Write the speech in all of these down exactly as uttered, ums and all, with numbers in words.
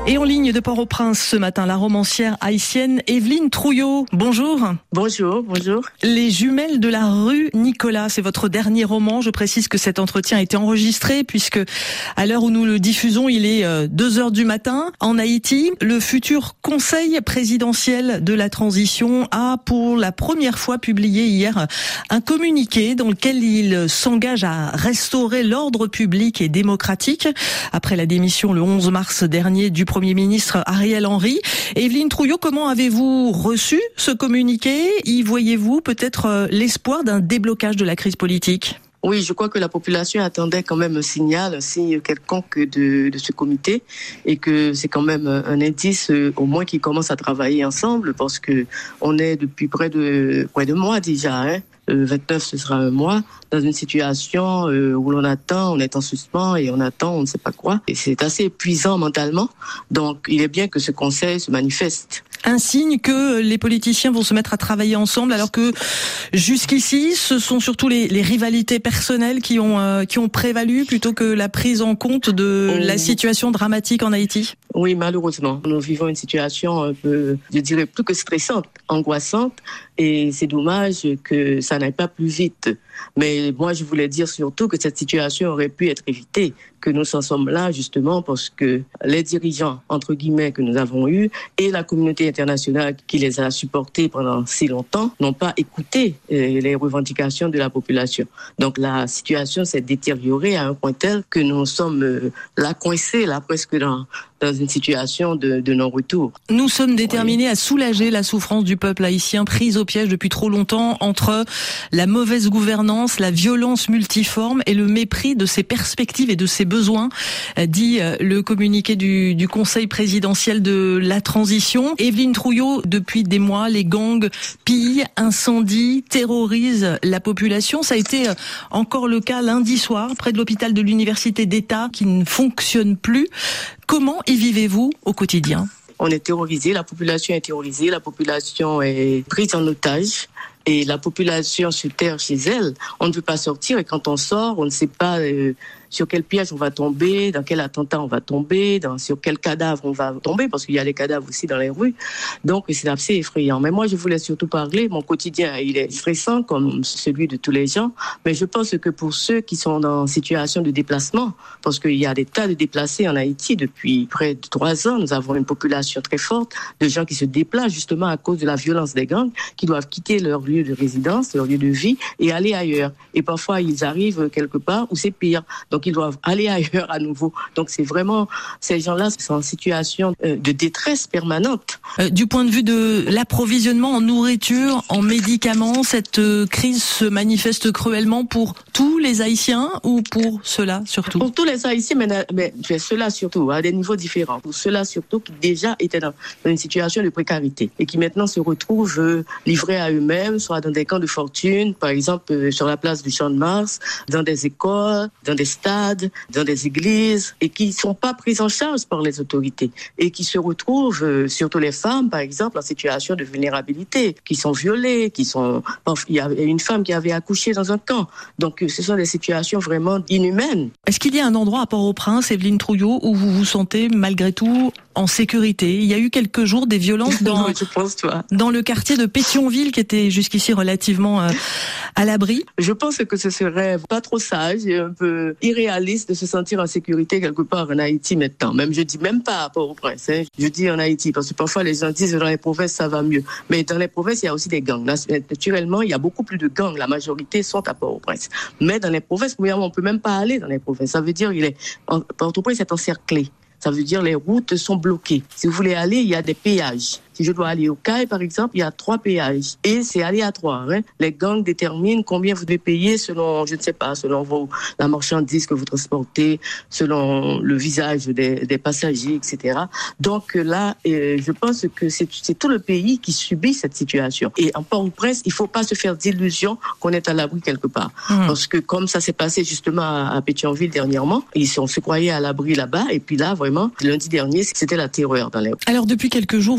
Et en ligne de Port-au-Prince ce matin, la romancière haïtienne Evelyne Trouillot. Bonjour. Bonjour, bonjour. Les jumelles de la rue Nicolas, c'est votre dernier roman. Je précise que cet entretien a été enregistré puisque à l'heure où nous le diffusons, il est deux heures du matin. En Haïti, le futur conseil présidentiel de la transition a pour la première fois publié hier un communiqué dans lequel il s'engage à restaurer l'ordre public et démocratique après la démission le onze mars dernier du Premier ministre Ariel Henry. Evelyne Trouillot, comment avez-vous reçu ce communiqué ? Y voyez-vous peut-être l'espoir d'un déblocage de la crise politique ? Oui, je crois que la population attendait quand même un signal, un signe quelconque de, de ce comité, et que c'est quand même un indice, au moins, qu'ils commencent à travailler ensemble, parce que on est depuis près de près de mois déjà, hein. Le vingt-neuf, ce sera un mois, dans une situation euh, où l'on attend, on est en suspens et on attend, on ne sait pas quoi. Et c'est assez épuisant mentalement. Donc, il est bien que ce conseil se manifeste. Un signe que les politiciens vont se mettre à travailler ensemble, alors que jusqu'ici, ce sont surtout les, les rivalités personnelles qui ont euh, qui ont prévalu plutôt que la prise en compte de oh. la situation dramatique en Haïti. Oui, malheureusement, nous vivons une situation un peu, je dirais, plus que stressante, angoissante, et c'est dommage que ça n'aille pas plus vite. Mais moi, je voulais dire surtout que cette situation aurait pu être évitée, que nous en sommes là justement parce que les dirigeants, entre guillemets, que nous avons eus et la communauté internationale qui les a supportés pendant si longtemps n'ont pas écouté les revendications de la population. Donc la situation s'est détériorée à un point tel que nous sommes là coincés, là presque dans, dans une situation de, de non-retour. Nous sommes déterminés oui. à soulager la souffrance du peuple haïtien pris au piège depuis trop longtemps entre la mauvaise gouvernance, la violence multiforme et le mépris de ses perspectives et de ses besoins, dit le communiqué du, du Conseil présidentiel de la transition. Evelyne Trouillot, depuis des mois, les gangs pillent, incendient, terrorisent la population. Ça a été encore le cas lundi soir, près de l'hôpital de l'Université d'État, qui ne fonctionne plus. Comment y vivez-vous au quotidien ? On est terrorisé, la population est terrorisée, la population est prise en otage. Et la population se terre chez elle. On ne peut pas sortir et quand on sort, on ne sait pas euh, sur quel piège on va tomber, dans quel attentat on va tomber, dans, sur quel cadavre on va tomber, parce qu'il y a des cadavres aussi dans les rues. Donc c'est assez effrayant. Mais moi, je voulais surtout parler. Mon quotidien, il est stressant comme celui de tous les gens. Mais je pense que pour ceux qui sont en situation de déplacement, parce qu'il y a des tas de déplacés en Haïti depuis près de trois ans, nous avons une population très forte de gens qui se déplacent justement à cause de la violence des gangs, qui doivent quitter leur lieu de résidence, leur lieu de vie et aller ailleurs. Et parfois, ils arrivent quelque part où c'est pire. Donc, ils doivent aller ailleurs à nouveau. Donc, c'est vraiment, ces gens-là sont en situation de détresse permanente. Euh, du point de vue de l'approvisionnement en nourriture, en médicaments, cette euh, crise se manifeste cruellement pour tous les Haïtiens ou pour ceux-là surtout ? Pour tous les Haïtiens, mais, mais ceux-là surtout, à des niveaux différents. Pour ceux-là surtout qui déjà étaient dans, dans une situation de précarité et qui maintenant se retrouvent euh, livrés à eux-mêmes, soit dans des camps de fortune, par exemple euh, sur la place du Champ de Mars, dans des écoles, dans des stades, dans des églises, et qui ne sont pas prises en charge par les autorités, et qui se retrouvent, euh, surtout les femmes, par exemple, en situation de vulnérabilité, qui sont violées, qui sont... Il y a une femme qui avait accouché dans un camp. Donc euh, ce sont des situations vraiment inhumaines. Est-ce qu'il y a un endroit à Port-au-Prince, Evelyne Trouillot, où vous vous sentez malgré tout en sécurité ? Il y a eu quelques jours des violences dans, je pense, toi. dans le quartier de Pétionville, qui était jusqu'ici relativement euh, à l'abri. Je pense que ce serait pas trop sage et un peu irréaliste de se sentir en sécurité quelque part en Haïti maintenant. Même, je dis même pas à Port-au-Prince, hein. Je dis en Haïti, parce que parfois les gens disent que dans les provinces ça va mieux. Mais dans les provinces, il y a aussi des gangs. Naturellement, il y a beaucoup plus de gangs. La majorité sont à Port-au-Prince. Mais dans les provinces, on peut même pas aller dans les provinces. Ça veut dire qu'il est, Port-au-Prince est encerclé. Ça veut dire les routes sont bloquées. Si vous voulez aller, il y a des péages. Si je dois aller au Caille, par exemple, il y a trois péages. Et c'est aléatoire, hein. Les gangs déterminent combien vous devez payer selon, je ne sais pas, selon vos, la marchandise que vous transportez, selon le visage des, des passagers, et cetera. Donc là, euh, je pense que c'est, c'est tout le pays qui subit cette situation. Et en Port-au-Prince, il ne faut pas se faire d'illusions qu'on est à l'abri quelque part. Mmh. Parce que comme ça s'est passé justement à, à Pétionville dernièrement, ils, on se croyait à l'abri là-bas. Et puis là, vraiment, lundi dernier, c'était la terreur dans les... Alors depuis quelques jours, vous assistez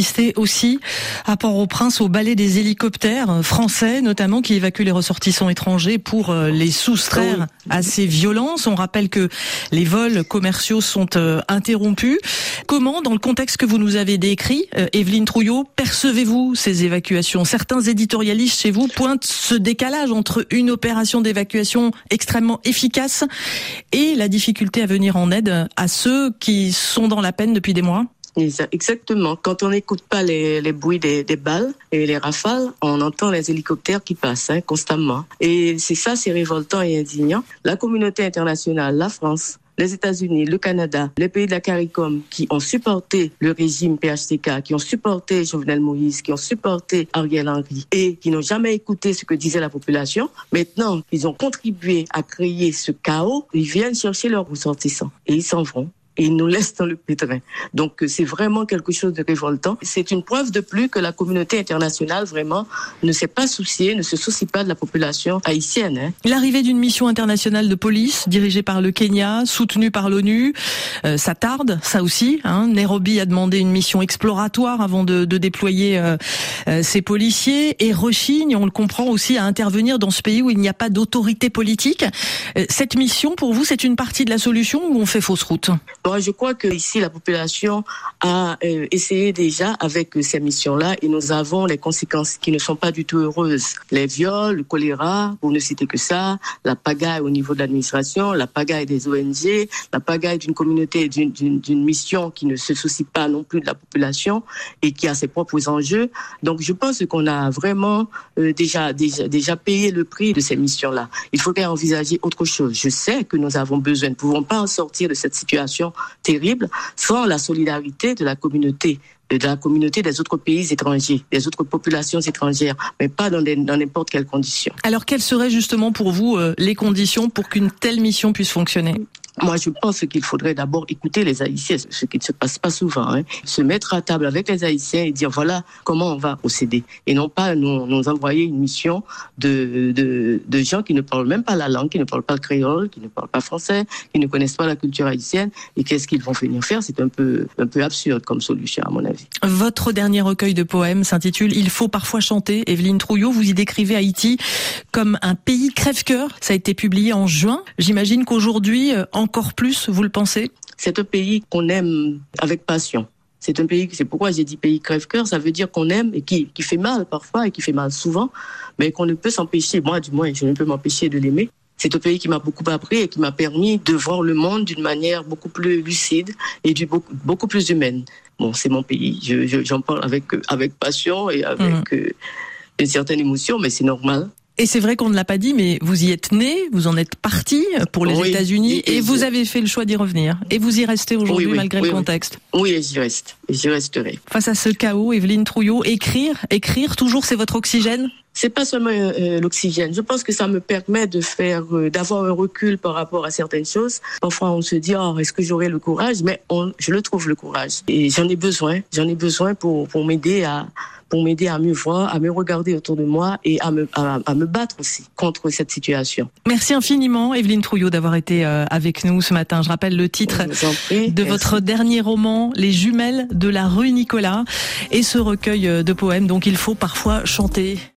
assisté aussi à Port-au-Prince au balai des hélicoptères français, notamment qui évacuent les ressortissants étrangers pour les soustraire oui. à ces violences. On rappelle que les vols commerciaux sont euh, interrompus. Comment, dans le contexte que vous nous avez décrit, euh, Evelyne Trouillot, percevez-vous ces évacuations ? Certains éditorialistes chez vous pointent ce décalage entre une opération d'évacuation extrêmement efficace et la difficulté à venir en aide à ceux qui sont dans la peine depuis des mois. Exactement. Quand on n'écoute pas les, les bruits des, des balles et les rafales, on entend les hélicoptères qui passent hein, constamment. Et c'est ça, c'est révoltant et indignant. La communauté internationale, la France, les États-Unis, le Canada, les pays de la CARICOM qui ont supporté le régime P H T K, qui ont supporté Jovenel Moïse, qui ont supporté Ariel Henry et qui n'ont jamais écouté ce que disait la population, maintenant ils ont contribué à créer ce chaos, ils viennent chercher leurs ressortissants et ils s'en vont. Et ils nous laissent dans le pétrin. Donc c'est vraiment quelque chose de révoltant. C'est une preuve de plus que la communauté internationale vraiment ne s'est pas souciée, ne se soucie pas de la population haïtienne. Hein. L'arrivée d'une mission internationale de police dirigée par le Kenya, soutenue par l'ONU, euh, ça tarde, ça aussi. Hein. Nairobi a demandé une mission exploratoire avant de, de déployer euh, euh, ses policiers et rechigne, on le comprend aussi, à intervenir dans ce pays où il n'y a pas d'autorité politique. Euh, cette mission, pour vous, c'est une partie de la solution ou on fait fausse route ? Moi, je crois que ici la population a euh, essayé déjà avec euh, ces missions-là et nous avons les conséquences qui ne sont pas du tout heureuses. Les viols, le choléra, pour ne citer que ça, la pagaille au niveau de l'administration, la pagaille des O N G, la pagaille d'une communauté, d'une, d'une, d'une mission qui ne se soucie pas non plus de la population et qui a ses propres enjeux. Donc, je pense qu'on a vraiment euh, déjà, déjà, déjà payé le prix de ces missions-là. Il faudrait envisager autre chose. Je sais que nous avons besoin, nous ne pouvons pas en sortir de cette situation terrible sans la solidarité de la communauté, de la communauté des autres pays étrangers, des autres populations étrangères, mais pas dans, des, dans n'importe quelles conditions. Alors, quelles seraient justement pour vous euh, les conditions pour qu'une telle mission puisse fonctionner ? Moi, je pense qu'il faudrait d'abord écouter les Haïtiens, ce qui ne se passe pas souvent, hein. Se mettre à table avec les Haïtiens et dire voilà comment on va procéder. Et non pas nous, nous envoyer une mission de, de, de gens qui ne parlent même pas la langue, qui ne parlent pas le créole, qui ne parlent pas français, qui ne connaissent pas la culture haïtienne. Et qu'est-ce qu'ils vont venir faire ? C'est un peu, un peu absurde comme solution, à mon avis. Votre dernier recueil de poèmes s'intitule « Il faut parfois chanter ». Evelyne Trouillot, vous y décrivez Haïti comme un pays crève-cœur. Ça a été publié en juin. J'imagine qu'aujourd'hui, encore plus, vous le pensez ? C'est un pays qu'on aime avec passion. C'est un pays, c'est pourquoi j'ai dit pays crève-cœur, ça veut dire qu'on aime et qui, qui fait mal parfois et qui fait mal souvent, mais qu'on ne peut s'empêcher, moi du moins, je ne peux m'empêcher de l'aimer. C'est un pays qui m'a beaucoup appris et qui m'a permis de voir le monde d'une manière beaucoup plus lucide et du, beaucoup, beaucoup plus humaine. Bon, c'est mon pays, je, je, j'en parle avec, avec passion et avec mmh. euh, une certaine émotion, mais c'est normal. Et c'est vrai qu'on ne l'a pas dit, mais vous y êtes né, vous en êtes parti pour les oui, États-Unis et, et vous je... avez fait le choix d'y revenir. Et vous y restez aujourd'hui oui, oui, malgré oui, le contexte. Oui, oui j'y reste. Et j'y resterai. Face à ce chaos, Evelyne Trouillot, écrire, écrire, toujours c'est votre oxygène ? C'est pas seulement euh, l'oxygène. Je pense que ça me permet de faire, euh, d'avoir un recul par rapport à certaines choses. Parfois, on se dit, oh, est-ce que j'aurai le courage ? Mais on, je le trouve le courage. Et j'en ai besoin. J'en ai besoin pour pour m'aider à pour m'aider à mieux voir, à me regarder autour de moi et à me à, à me battre aussi contre cette situation. Merci infiniment, Evelyne Trouillot, d'avoir été euh, avec nous ce matin. Je rappelle le titre prie, de merci. votre dernier roman, Les jumelles de la rue Nicolas, et ce recueil de poèmes. Donc, il faut parfois chanter.